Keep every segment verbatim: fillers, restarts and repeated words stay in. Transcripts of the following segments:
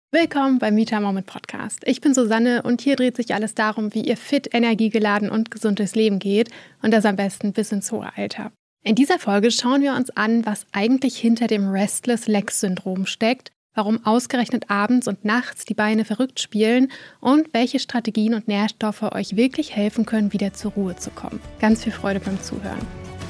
Willkommen beim Meet Your Moment Podcast. Ich bin Susanne und hier dreht sich alles darum, wie ihr fit, energiegeladen und gesund durchs Leben geht und das am besten bis ins hohe Alter. In dieser Folge schauen wir uns an, was eigentlich hinter dem Restless-Legs-Syndrom steckt, warum ausgerechnet abends und nachts die Beine verrückt spielen und welche Strategien und Nährstoffe euch wirklich helfen können, wieder zur Ruhe zu kommen. Ganz viel Freude beim Zuhören.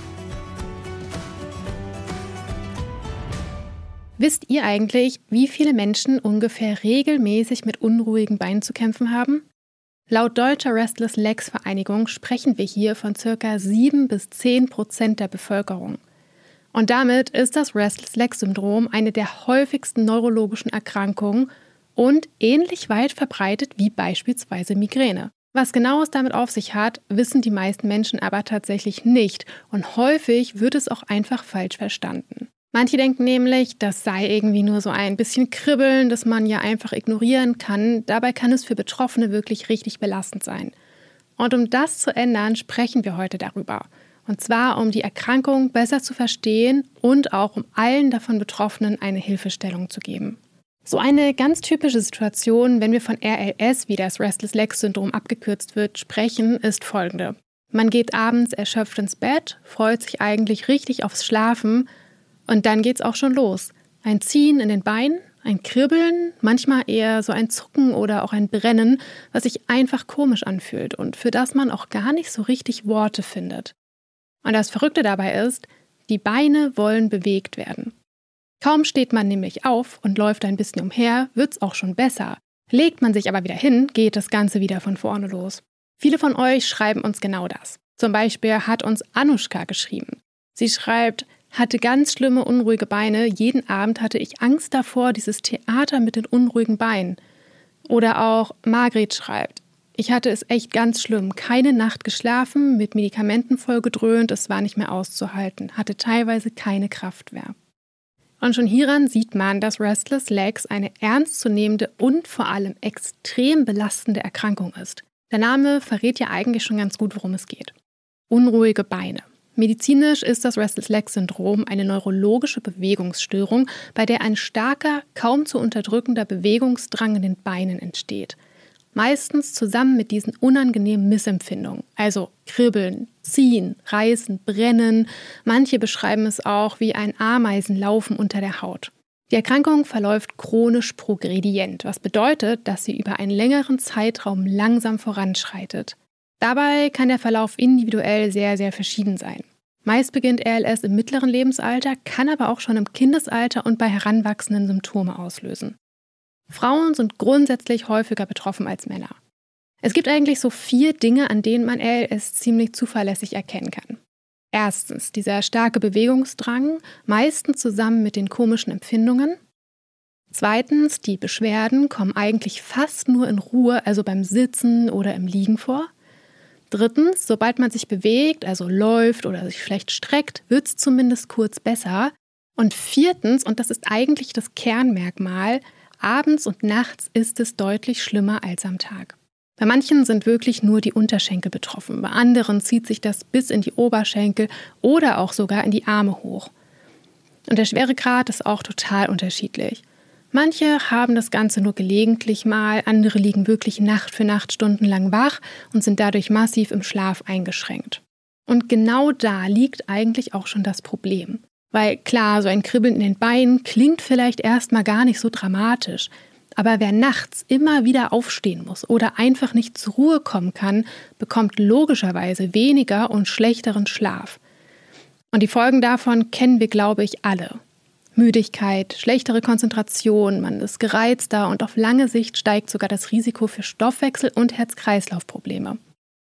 Wisst ihr eigentlich, wie viele Menschen ungefähr regelmäßig mit unruhigen Beinen zu kämpfen haben? Laut Deutscher Restless Legs Vereinigung sprechen wir hier von ca. sieben bis zehn Prozent der Bevölkerung. Und damit ist das Restless Legs Syndrom eine der häufigsten neurologischen Erkrankungen und ähnlich weit verbreitet wie beispielsweise Migräne. Was genau es damit auf sich hat, wissen die meisten Menschen aber tatsächlich nicht und häufig wird es auch einfach falsch verstanden. Manche denken nämlich, das sei irgendwie nur so ein bisschen Kribbeln, das man ja einfach ignorieren kann. Dabei kann es für Betroffene wirklich richtig belastend sein. Und um das zu ändern, sprechen wir heute darüber. Und zwar, um die Erkrankung besser zu verstehen und auch um allen davon Betroffenen eine Hilfestellung zu geben. So eine ganz typische Situation, wenn wir von R L S, wie das Restless Legs Syndrom abgekürzt wird, sprechen, ist folgende. Man geht abends erschöpft ins Bett, freut sich eigentlich richtig aufs Schlafen, und dann geht's auch schon los. Ein Ziehen in den Beinen, ein Kribbeln, manchmal eher so ein Zucken oder auch ein Brennen, was sich einfach komisch anfühlt und für das man auch gar nicht so richtig Worte findet. Und das Verrückte dabei ist, die Beine wollen bewegt werden. Kaum steht man nämlich auf und läuft ein bisschen umher, wird's auch schon besser. Legt man sich aber wieder hin, geht das Ganze wieder von vorne los. Viele von euch schreiben uns genau das. Zum Beispiel hat uns Anushka geschrieben. Sie schreibt: Hatte ganz schlimme, unruhige Beine. Jeden Abend hatte ich Angst davor, dieses Theater mit den unruhigen Beinen. Oder auch Margret schreibt: Ich hatte es echt ganz schlimm. Keine Nacht geschlafen, mit Medikamenten vollgedröhnt, es war nicht mehr auszuhalten. Hatte teilweise keine Kraft mehr. Und schon hieran sieht man, dass Restless Legs eine ernstzunehmende und vor allem extrem belastende Erkrankung ist. Der Name verrät ja eigentlich schon ganz gut, worum es geht. Unruhige Beine. Medizinisch ist das Restless Legs Syndrom eine neurologische Bewegungsstörung, bei der ein starker, kaum zu unterdrückender Bewegungsdrang in den Beinen entsteht. Meistens zusammen mit diesen unangenehmen Missempfindungen, also Kribbeln, Ziehen, Reißen, Brennen. Manche beschreiben es auch wie ein Ameisenlaufen unter der Haut. Die Erkrankung verläuft chronisch progredient, was bedeutet, dass sie über einen längeren Zeitraum langsam voranschreitet. Dabei kann der Verlauf individuell sehr, sehr verschieden sein. Meist beginnt R L S im mittleren Lebensalter, kann aber auch schon im Kindesalter und bei Heranwachsenden Symptome auslösen. Frauen sind grundsätzlich häufiger betroffen als Männer. Es gibt eigentlich so vier Dinge, an denen man R L S ziemlich zuverlässig erkennen kann. Erstens, dieser starke Bewegungsdrang, meistens zusammen mit den komischen Empfindungen. Zweitens, die Beschwerden kommen eigentlich fast nur in Ruhe, also beim Sitzen oder im Liegen vor. Drittens, sobald man sich bewegt, also läuft oder sich schlecht streckt, wird es zumindest kurz besser. Und viertens, und das ist eigentlich das Kernmerkmal, abends und nachts ist es deutlich schlimmer als am Tag. Bei manchen sind wirklich nur die Unterschenkel betroffen, bei anderen zieht sich das bis in die Oberschenkel oder auch sogar in die Arme hoch. Und der Schweregrad ist auch total unterschiedlich. Manche haben das Ganze nur gelegentlich mal, andere liegen wirklich Nacht für Nacht stundenlang wach und sind dadurch massiv im Schlaf eingeschränkt. Und genau da liegt eigentlich auch schon das Problem. Weil klar, so ein Kribbeln in den Beinen klingt vielleicht erstmal gar nicht so dramatisch, aber wer nachts immer wieder aufstehen muss oder einfach nicht zur Ruhe kommen kann, bekommt logischerweise weniger und schlechteren Schlaf. Und die Folgen davon kennen wir, glaube ich, alle. Müdigkeit, schlechtere Konzentration, man ist gereizter und auf lange Sicht steigt sogar das Risiko für Stoffwechsel- und Herz-Kreislauf-Probleme.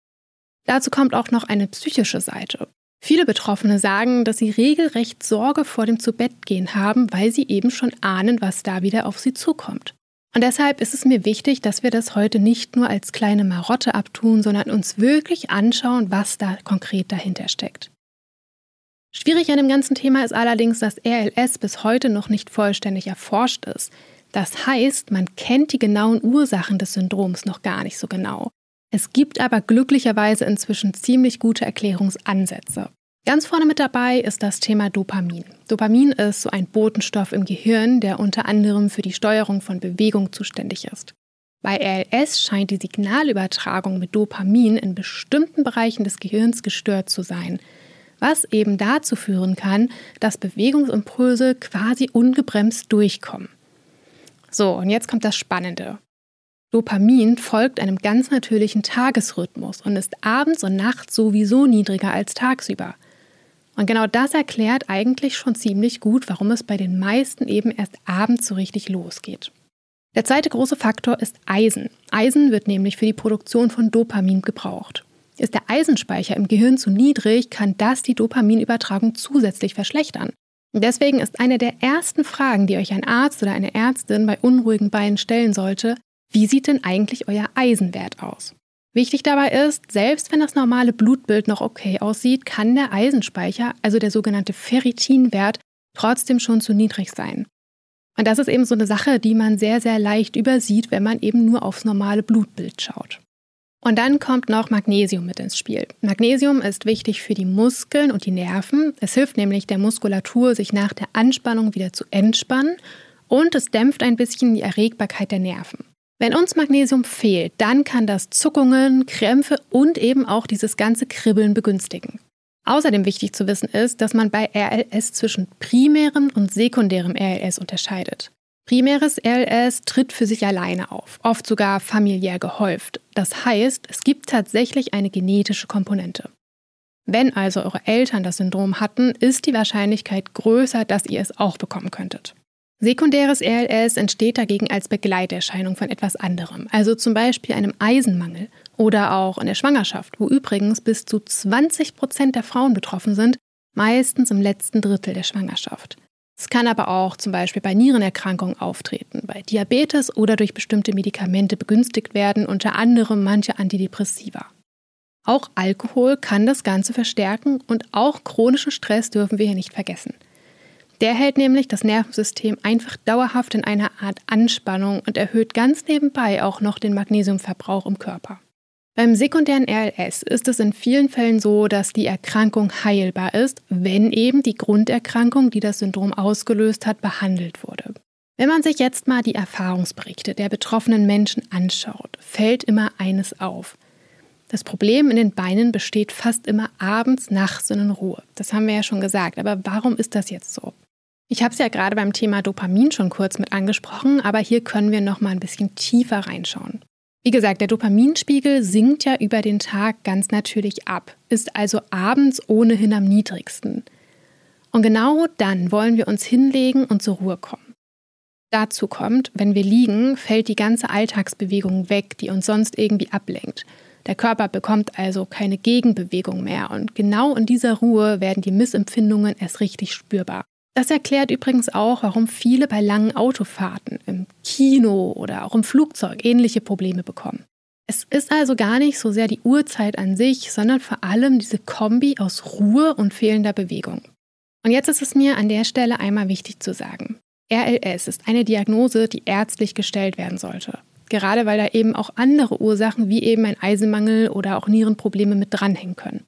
Dazu kommt auch noch eine psychische Seite. Viele Betroffene sagen, dass sie regelrecht Sorge vor dem Zubettgehen haben, weil sie eben schon ahnen, was da wieder auf sie zukommt. Und deshalb ist es mir wichtig, dass wir das heute nicht nur als kleine Marotte abtun, sondern uns wirklich anschauen, was da konkret dahinter steckt. Schwierig an dem ganzen Thema ist allerdings, dass R L S bis heute noch nicht vollständig erforscht ist. Das heißt, man kennt die genauen Ursachen des Syndroms noch gar nicht so genau. Es gibt aber glücklicherweise inzwischen ziemlich gute Erklärungsansätze. Ganz vorne mit dabei ist das Thema Dopamin. Dopamin ist so ein Botenstoff im Gehirn, der unter anderem für die Steuerung von Bewegung zuständig ist. Bei A L S scheint die Signalübertragung mit Dopamin in bestimmten Bereichen des Gehirns gestört zu sein, was eben dazu führen kann, dass Bewegungsimpulse quasi ungebremst durchkommen. So, und jetzt kommt das Spannende. Dopamin folgt einem ganz natürlichen Tagesrhythmus und ist abends und nachts sowieso niedriger als tagsüber. Und genau das erklärt eigentlich schon ziemlich gut, warum es bei den meisten eben erst abends so richtig losgeht. Der zweite große Faktor ist Eisen. Eisen wird nämlich für die Produktion von Dopamin gebraucht. Ist der Eisenspeicher im Gehirn zu niedrig, kann das die Dopaminübertragung zusätzlich verschlechtern. Und deswegen ist eine der ersten Fragen, die euch ein Arzt oder eine Ärztin bei unruhigen Beinen stellen sollte: Wie sieht denn eigentlich euer Eisenwert aus? Wichtig dabei ist, selbst wenn das normale Blutbild noch okay aussieht, kann der Eisenspeicher, also der sogenannte Ferritinwert, trotzdem schon zu niedrig sein. Und das ist eben so eine Sache, die man sehr, sehr leicht übersieht, wenn man eben nur aufs normale Blutbild schaut. Und dann kommt noch Magnesium mit ins Spiel. Magnesium ist wichtig für die Muskeln und die Nerven. Es hilft nämlich der Muskulatur, sich nach der Anspannung wieder zu entspannen, und es dämpft ein bisschen die Erregbarkeit der Nerven. Wenn uns Magnesium fehlt, dann kann das Zuckungen, Krämpfe und eben auch dieses ganze Kribbeln begünstigen. Außerdem wichtig zu wissen ist, dass man bei R L S zwischen primärem und sekundärem R L S unterscheidet. Primäres R L S tritt für sich alleine auf, oft sogar familiär gehäuft. Das heißt, es gibt tatsächlich eine genetische Komponente. Wenn also eure Eltern das Syndrom hatten, ist die Wahrscheinlichkeit größer, dass ihr es auch bekommen könntet. Sekundäres R L S entsteht dagegen als Begleiterscheinung von etwas anderem, also zum Beispiel einem Eisenmangel oder auch in der Schwangerschaft, wo übrigens bis zu zwanzig Prozent der Frauen betroffen sind, meistens im letzten Drittel der Schwangerschaft. Es kann aber auch zum Beispiel bei Nierenerkrankungen auftreten, bei Diabetes oder durch bestimmte Medikamente begünstigt werden, unter anderem manche Antidepressiva. Auch Alkohol kann das Ganze verstärken, und auch chronischen Stress dürfen wir hier nicht vergessen. Der hält nämlich das Nervensystem einfach dauerhaft in einer Art Anspannung und erhöht ganz nebenbei auch noch den Magnesiumverbrauch im Körper. Beim sekundären R L S ist es in vielen Fällen so, dass die Erkrankung heilbar ist, wenn eben die Grunderkrankung, die das Syndrom ausgelöst hat, behandelt wurde. Wenn man sich jetzt mal die Erfahrungsberichte der betroffenen Menschen anschaut, fällt immer eines auf. Das Problem in den Beinen besteht fast immer abends, nachts und in Ruhe. Das haben wir ja schon gesagt, aber warum ist das jetzt so? Ich habe es ja gerade beim Thema Dopamin schon kurz mit angesprochen, aber hier können wir noch mal ein bisschen tiefer reinschauen. Wie gesagt, der Dopaminspiegel sinkt ja über den Tag ganz natürlich ab, ist also abends ohnehin am niedrigsten. Und genau dann wollen wir uns hinlegen und zur Ruhe kommen. Dazu kommt, wenn wir liegen, fällt die ganze Alltagsbewegung weg, die uns sonst irgendwie ablenkt. Der Körper bekommt also keine Gegenbewegung mehr, und genau in dieser Ruhe werden die Missempfindungen erst richtig spürbar. Das erklärt übrigens auch, warum viele bei langen Autofahrten, im Kino oder auch im Flugzeug ähnliche Probleme bekommen. Es ist also gar nicht so sehr die Uhrzeit an sich, sondern vor allem diese Kombi aus Ruhe und fehlender Bewegung. Und jetzt ist es mir an der Stelle einmal wichtig zu sagen: R L S ist eine Diagnose, die ärztlich gestellt werden sollte. Gerade weil da eben auch andere Ursachen wie eben ein Eisenmangel oder auch Nierenprobleme mit dranhängen können.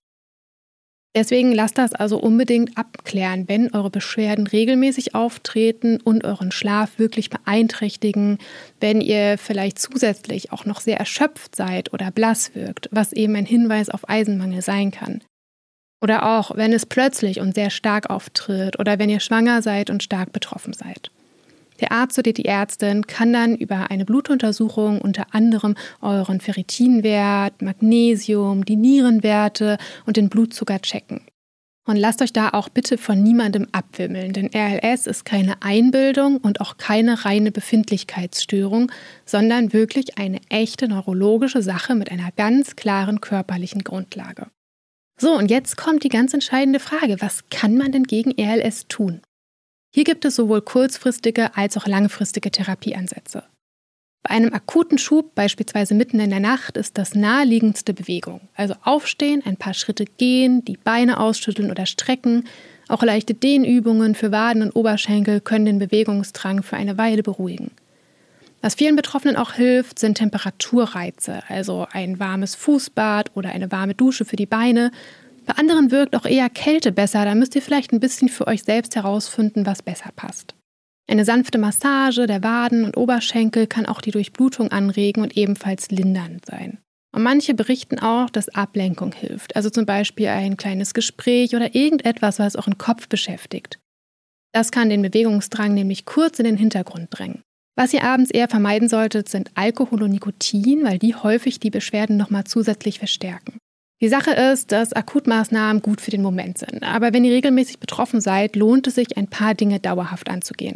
Deswegen lasst das also unbedingt abklären, wenn eure Beschwerden regelmäßig auftreten und euren Schlaf wirklich beeinträchtigen, wenn ihr vielleicht zusätzlich auch noch sehr erschöpft seid oder blass wirkt, was eben ein Hinweis auf Eisenmangel sein kann. Oder auch, wenn es plötzlich und sehr stark auftritt oder wenn ihr schwanger seid und stark betroffen seid. Der Arzt oder die Ärztin kann dann über eine Blutuntersuchung unter anderem euren Ferritinwert, Magnesium, die Nierenwerte und den Blutzucker checken. Und lasst euch da auch bitte von niemandem abwimmeln, denn R L S ist keine Einbildung und auch keine reine Befindlichkeitsstörung, sondern wirklich eine echte neurologische Sache mit einer ganz klaren körperlichen Grundlage. So, und jetzt kommt die ganz entscheidende Frage: Was kann man denn gegen R L S tun? Hier gibt es sowohl kurzfristige als auch langfristige Therapieansätze. Bei einem akuten Schub, beispielsweise mitten in der Nacht, ist das naheliegendste Bewegung. Also aufstehen, ein paar Schritte gehen, die Beine ausschütteln oder strecken. Auch leichte Dehnübungen für Waden und Oberschenkel können den Bewegungsdrang für eine Weile beruhigen. Was vielen Betroffenen auch hilft, sind Temperaturreize, also ein warmes Fußbad oder eine warme Dusche für die Beine. Bei anderen wirkt auch eher Kälte besser, da müsst ihr vielleicht ein bisschen für euch selbst herausfinden, was besser passt. Eine sanfte Massage der Waden und Oberschenkel kann auch die Durchblutung anregen und ebenfalls lindernd sein. Und manche berichten auch, dass Ablenkung hilft, also zum Beispiel ein kleines Gespräch oder irgendetwas, was auch den Kopf beschäftigt. Das kann den Bewegungsdrang nämlich kurz in den Hintergrund drängen. Was ihr abends eher vermeiden solltet, sind Alkohol und Nikotin, weil die häufig die Beschwerden nochmal zusätzlich verstärken. Die Sache ist, dass Akutmaßnahmen gut für den Moment sind, aber wenn ihr regelmäßig betroffen seid, lohnt es sich, ein paar Dinge dauerhaft anzugehen.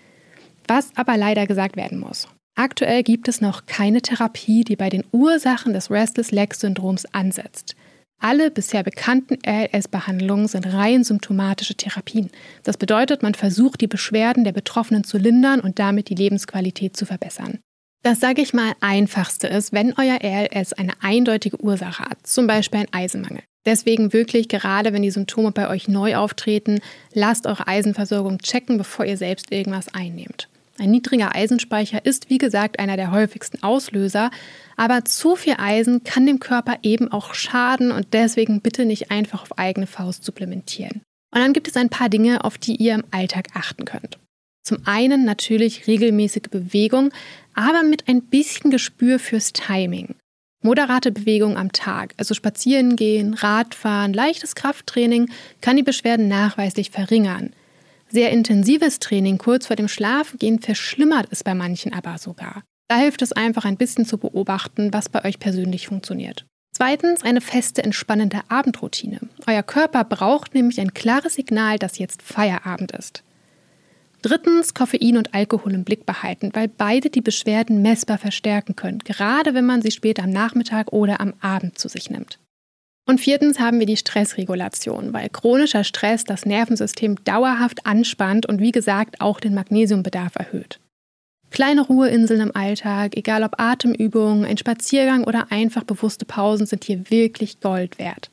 Was aber leider gesagt werden muss. Aktuell gibt es noch keine Therapie, die bei den Ursachen des Restless-Legs-Syndroms ansetzt. Alle bisher bekannten A L S-Behandlungen sind rein symptomatische Therapien. Das bedeutet, man versucht, die Beschwerden der Betroffenen zu lindern und damit die Lebensqualität zu verbessern. Das, sage ich mal, Einfachste ist, wenn euer A L S eine eindeutige Ursache hat, zum Beispiel ein Eisenmangel. Deswegen wirklich, gerade wenn die Symptome bei euch neu auftreten, lasst eure Eisenversorgung checken, bevor ihr selbst irgendwas einnehmt. Ein niedriger Eisenspeicher ist, wie gesagt, einer der häufigsten Auslöser, aber zu viel Eisen kann dem Körper eben auch schaden und deswegen bitte nicht einfach auf eigene Faust supplementieren. Und dann gibt es ein paar Dinge, auf die ihr im Alltag achten könnt. Zum einen natürlich regelmäßige Bewegung, aber mit ein bisschen Gespür fürs Timing. Moderate Bewegung am Tag, also spazieren gehen, Radfahren, leichtes Krafttraining, kann die Beschwerden nachweislich verringern. Sehr intensives Training kurz vor dem Schlafengehen verschlimmert es bei manchen aber sogar. Da hilft es einfach ein bisschen zu beobachten, was bei euch persönlich funktioniert. Zweitens, eine feste, entspannende Abendroutine. Euer Körper braucht nämlich ein klares Signal, dass jetzt Feierabend ist. Drittens, Koffein und Alkohol im Blick behalten, weil beide die Beschwerden messbar verstärken können, gerade wenn man sie später am Nachmittag oder am Abend zu sich nimmt. Und viertens haben wir die Stressregulation, weil chronischer Stress das Nervensystem dauerhaft anspannt und wie gesagt auch den Magnesiumbedarf erhöht. Kleine Ruheinseln im Alltag, egal ob Atemübungen, ein Spaziergang oder einfach bewusste Pausen, sind hier wirklich Gold wert.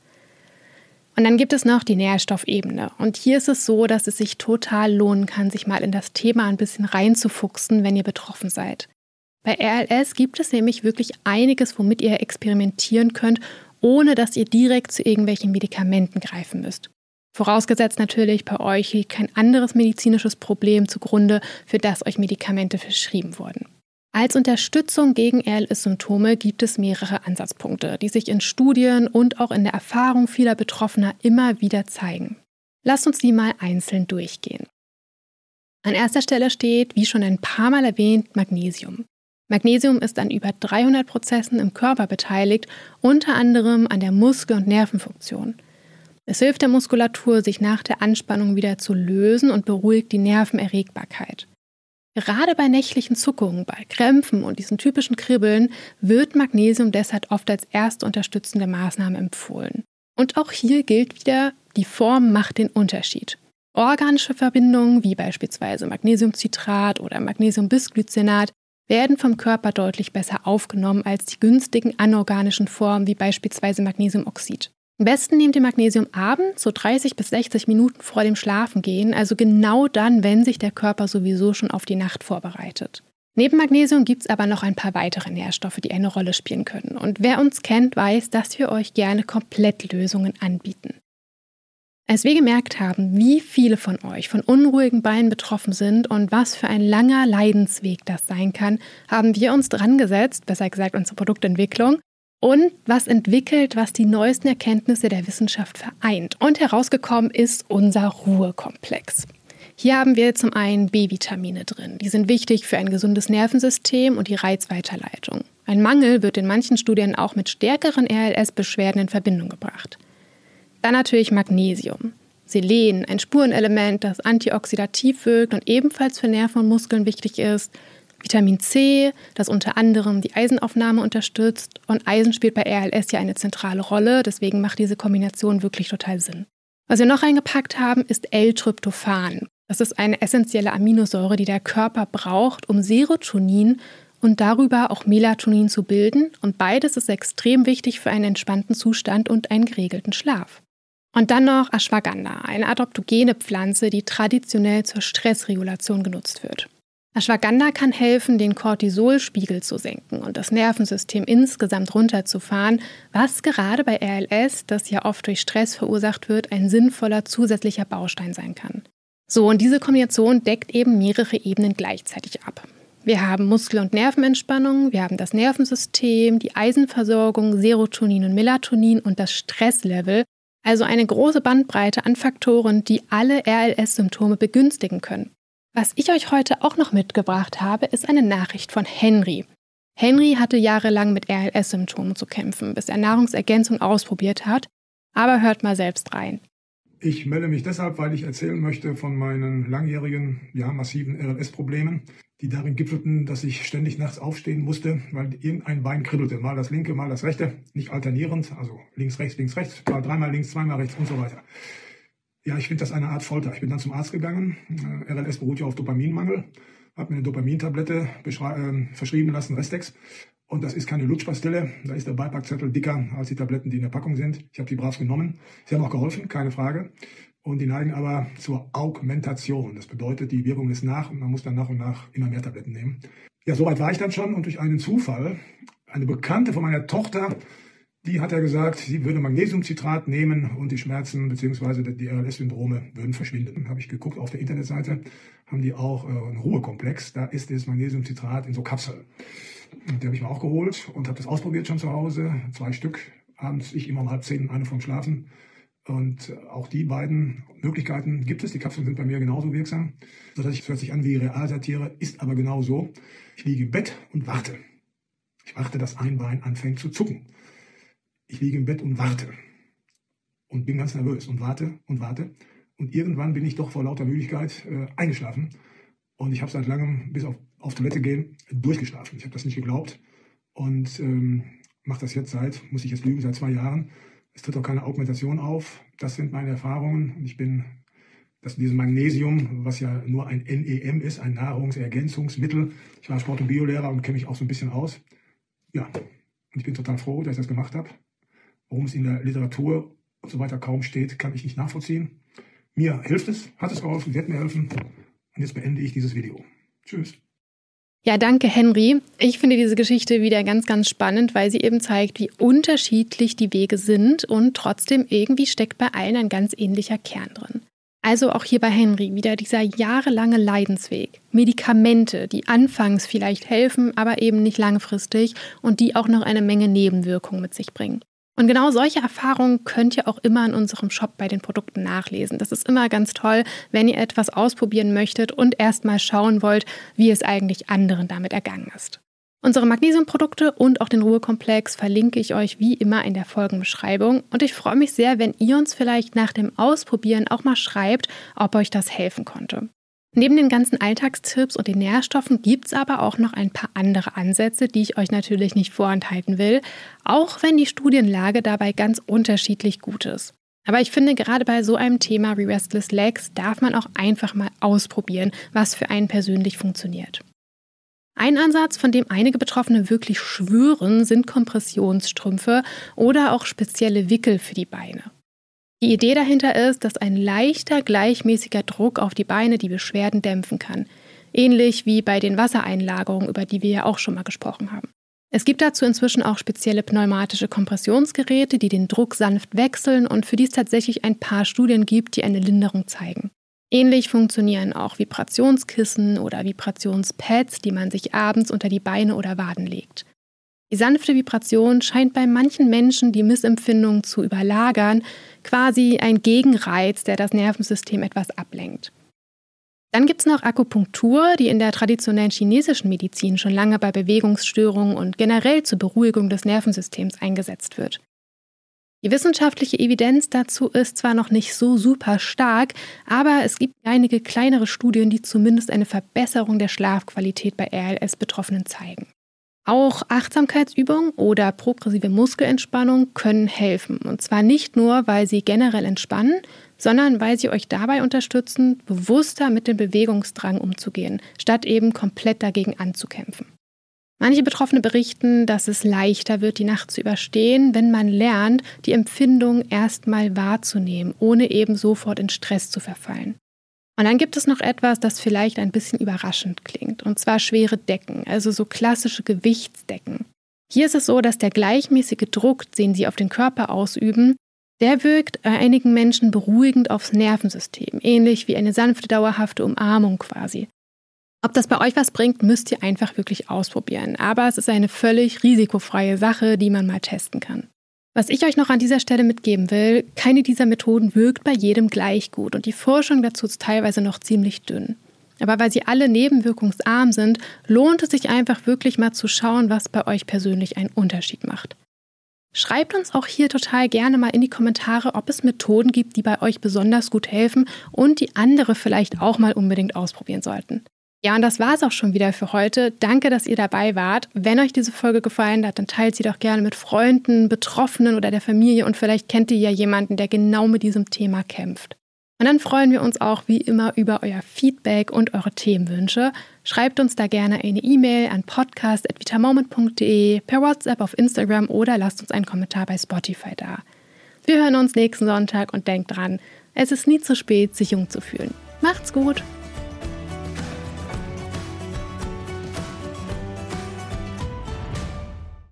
Und dann gibt es noch die Nährstoffebene. Und hier ist es so, dass es sich total lohnen kann, sich mal in das Thema ein bisschen reinzufuchsen, wenn ihr betroffen seid. Bei A L S gibt es nämlich wirklich einiges, womit ihr experimentieren könnt, ohne dass ihr direkt zu irgendwelchen Medikamenten greifen müsst. Vorausgesetzt natürlich, bei euch liegt kein anderes medizinisches Problem zugrunde, für das euch Medikamente verschrieben wurden. Als Unterstützung gegen A L S-Symptome gibt es mehrere Ansatzpunkte, die sich in Studien und auch in der Erfahrung vieler Betroffener immer wieder zeigen. Lasst uns die mal einzeln durchgehen. An erster Stelle steht, wie schon ein paar Mal erwähnt, Magnesium. Magnesium ist an über dreihundert Prozessen im Körper beteiligt, unter anderem an der Muskel- und Nervenfunktion. Es hilft der Muskulatur, sich nach der Anspannung wieder zu lösen und beruhigt die Nervenerregbarkeit. Gerade bei nächtlichen Zuckungen, bei Krämpfen und diesen typischen Kribbeln wird Magnesium deshalb oft als erste unterstützende Maßnahme empfohlen. Und auch hier gilt wieder, die Form macht den Unterschied. Organische Verbindungen wie beispielsweise Magnesiumcitrat oder Magnesiumbisglycinat werden vom Körper deutlich besser aufgenommen als die günstigen anorganischen Formen wie beispielsweise Magnesiumoxid. Am besten nehmt ihr Magnesium abends, so dreißig bis sechzig Minuten vor dem Schlafengehen, also genau dann, wenn sich der Körper sowieso schon auf die Nacht vorbereitet. Neben Magnesium gibt es aber noch ein paar weitere Nährstoffe, die eine Rolle spielen können. Und wer uns kennt, weiß, dass wir euch gerne Komplettlösungen anbieten. Als wir gemerkt haben, wie viele von euch von unruhigen Beinen betroffen sind und was für ein langer Leidensweg das sein kann, haben wir uns dran gesetzt, besser gesagt unsere Produktentwicklung, und was entwickelt, was die neuesten Erkenntnisse der Wissenschaft vereint. Und herausgekommen ist unser Ruhekomplex. Hier haben wir zum einen B-Vitamine drin. Die sind wichtig für ein gesundes Nervensystem und die Reizweiterleitung. Ein Mangel wird in manchen Studien auch mit stärkeren A L S-Beschwerden in Verbindung gebracht. Dann natürlich Magnesium. Selen, ein Spurenelement, das antioxidativ wirkt und ebenfalls für Nerven und Muskeln wichtig ist. Vitamin C, das unter anderem die Eisenaufnahme unterstützt. Und Eisen spielt bei A L S ja eine zentrale Rolle, deswegen macht diese Kombination wirklich total Sinn. Was wir noch reingepackt haben, ist L-Tryptophan. Das ist eine essentielle Aminosäure, die der Körper braucht, um Serotonin und darüber auch Melatonin zu bilden. Und beides ist extrem wichtig für einen entspannten Zustand und einen geregelten Schlaf. Und dann noch Ashwagandha, eine adaptogene Pflanze, die traditionell zur Stressregulation genutzt wird. Ashwagandha kann helfen, den Cortisolspiegel zu senken und das Nervensystem insgesamt runterzufahren, was gerade bei R L S, das ja oft durch Stress verursacht wird, ein sinnvoller zusätzlicher Baustein sein kann. So, und diese Kombination deckt eben mehrere Ebenen gleichzeitig ab. Wir haben Muskel- und Nervenentspannung, wir haben das Nervensystem, die Eisenversorgung, Serotonin und Melatonin und das Stresslevel, also eine große Bandbreite an Faktoren, die alle R L S-Symptome begünstigen können. Was ich euch heute auch noch mitgebracht habe, ist eine Nachricht von Henry. Henry hatte jahrelang mit R L S-Symptomen zu kämpfen, bis er Nahrungsergänzung ausprobiert hat. Aber hört mal selbst rein. Ich melde mich deshalb, weil ich erzählen möchte von meinen langjährigen, ja, massiven R L S-Problemen, die darin gipfelten, dass ich ständig nachts aufstehen musste, weil irgendein Bein kribbelte. Mal das linke, mal das rechte, nicht alternierend, also links, rechts, links, rechts, mal dreimal links, zweimal rechts und so weiter. Ja, ich finde das eine Art Folter. Ich bin dann zum Arzt gegangen. R L S beruht ja auf Dopaminmangel. Habe mir eine Dopamintablette äh, verschrieben lassen, Restex. Und das ist keine Lutschpastille. Da ist der Beipackzettel dicker als die Tabletten, die in der Packung sind. Ich habe die brav genommen. Sie haben auch geholfen, keine Frage. Und die neigen aber zur Augmentation. Das bedeutet, die Wirkung ist nach und man muss dann nach und nach immer mehr Tabletten nehmen. Ja, soweit war ich dann schon und durch einen Zufall, eine Bekannte von meiner Tochter, die hat ja gesagt, sie würde Magnesiumcitrat nehmen und die Schmerzen bzw. die R L S-Syndrome würden verschwinden. Dann habe ich geguckt auf der Internetseite, haben die auch äh, einen Ruhekomplex. Da ist das Magnesiumcitrat in so Kapseln. Und die habe ich mir auch geholt und habe das ausprobiert schon zu Hause. Zwei Stück, abends ich immer um halb zehn und eine vorm Schlafen. Und auch die beiden Möglichkeiten gibt es. Die Kapseln sind bei mir genauso wirksam. Sodass ich, es hört sich an wie Realsatire, ist aber genau so. Ich liege im Bett und warte. Ich warte, dass ein Bein anfängt zu zucken. Ich liege im Bett und warte und bin ganz nervös und warte und warte. Und irgendwann bin ich doch vor lauter Müdigkeit äh, eingeschlafen. Und ich habe seit langem, bis auf, auf Toilette gehen, durchgeschlafen. Ich habe das nicht geglaubt und ähm, mache das jetzt seit, muss ich jetzt lügen, seit zwei Jahren. Es tritt auch keine Augmentation auf. Das sind meine Erfahrungen. Und ich bin, dass dieses Magnesium, was ja nur ein N E M ist, ein Nahrungsergänzungsmittel. Ich war Sport- und Biolehrer und kenne mich auch so ein bisschen aus. Ja, und ich bin total froh, dass ich das gemacht habe. Warum es in der Literatur und so weiter kaum steht, kann ich nicht nachvollziehen. Mir hilft es, hat es geholfen, wird mir helfen. Und jetzt beende ich dieses Video. Tschüss. Ja, danke Henry. Ich finde diese Geschichte wieder ganz, ganz spannend, weil sie eben zeigt, wie unterschiedlich die Wege sind und trotzdem irgendwie steckt bei allen ein ganz ähnlicher Kern drin. Also auch hier bei Henry wieder dieser jahrelange Leidensweg. Medikamente, die anfangs vielleicht helfen, aber eben nicht langfristig und die auch noch eine Menge Nebenwirkungen mit sich bringen. Und genau solche Erfahrungen könnt ihr auch immer in unserem Shop bei den Produkten nachlesen. Das ist immer ganz toll, wenn ihr etwas ausprobieren möchtet und erstmal schauen wollt, wie es eigentlich anderen damit ergangen ist. Unsere Magnesiumprodukte und auch den Ruhekomplex verlinke ich euch wie immer in der Folgenbeschreibung. Und ich freue mich sehr, wenn ihr uns vielleicht nach dem Ausprobieren auch mal schreibt, ob euch das helfen konnte. Neben den ganzen Alltagstipps und den Nährstoffen gibt es aber auch noch ein paar andere Ansätze, die ich euch natürlich nicht vorenthalten will, auch wenn die Studienlage dabei ganz unterschiedlich gut ist. Aber ich finde, gerade bei so einem Thema wie Restless Legs darf man auch einfach mal ausprobieren, was für einen persönlich funktioniert. Ein Ansatz, von dem einige Betroffene wirklich schwören, sind Kompressionsstrümpfe oder auch spezielle Wickel für die Beine. Die Idee dahinter ist, dass ein leichter, gleichmäßiger Druck auf die Beine die Beschwerden dämpfen kann. Ähnlich wie bei den Wassereinlagerungen, über die wir ja auch schon mal gesprochen haben. Es gibt dazu inzwischen auch spezielle pneumatische Kompressionsgeräte, die den Druck sanft wechseln und für die es tatsächlich ein paar Studien gibt, die eine Linderung zeigen. Ähnlich funktionieren auch Vibrationskissen oder Vibrationspads, die man sich abends unter die Beine oder Waden legt. Die sanfte Vibration scheint bei manchen Menschen die Missempfindung zu überlagern, quasi ein Gegenreiz, der das Nervensystem etwas ablenkt. Dann gibt es noch Akupunktur, die in der traditionellen chinesischen Medizin schon lange bei Bewegungsstörungen und generell zur Beruhigung des Nervensystems eingesetzt wird. Die wissenschaftliche Evidenz dazu ist zwar noch nicht so super stark, aber es gibt einige kleinere Studien, die zumindest eine Verbesserung der Schlafqualität bei R L S-Betroffenen zeigen. Auch Achtsamkeitsübungen oder progressive Muskelentspannung können helfen. Und zwar nicht nur, weil sie generell entspannen, sondern weil sie euch dabei unterstützen, bewusster mit dem Bewegungsdrang umzugehen, statt eben komplett dagegen anzukämpfen. Manche Betroffene berichten, dass es leichter wird, die Nacht zu überstehen, wenn man lernt, die Empfindung erstmal wahrzunehmen, ohne eben sofort in Stress zu verfallen. Und dann gibt es noch etwas, das vielleicht ein bisschen überraschend klingt, und zwar schwere Decken, also so klassische Gewichtsdecken. Hier ist es so, dass der gleichmäßige Druck, den sie auf den Körper ausüben, der wirkt bei einigen Menschen beruhigend aufs Nervensystem, ähnlich wie eine sanfte, dauerhafte Umarmung quasi. Ob das bei euch was bringt, müsst ihr einfach wirklich ausprobieren, aber es ist eine völlig risikofreie Sache, die man mal testen kann. Was ich euch noch an dieser Stelle mitgeben will, keine dieser Methoden wirkt bei jedem gleich gut und die Forschung dazu ist teilweise noch ziemlich dünn. Aber weil sie alle nebenwirkungsarm sind, lohnt es sich einfach wirklich mal zu schauen, was bei euch persönlich einen Unterschied macht. Schreibt uns auch hier total gerne mal in die Kommentare, ob es Methoden gibt, die bei euch besonders gut helfen und die andere vielleicht auch mal unbedingt ausprobieren sollten. Ja, und das war es auch schon wieder für heute. Danke, dass ihr dabei wart. Wenn euch diese Folge gefallen hat, dann teilt sie doch gerne mit Freunden, Betroffenen oder der Familie und vielleicht kennt ihr ja jemanden, der genau mit diesem Thema kämpft. Und dann freuen wir uns auch wie immer über euer Feedback und eure Themenwünsche. Schreibt uns da gerne eine E-Mail an podcast at vitamoment punkt de, per WhatsApp auf Instagram oder lasst uns einen Kommentar bei Spotify da. Wir hören uns nächsten Sonntag und denkt dran, es ist nie zu spät, sich jung zu fühlen. Macht's gut!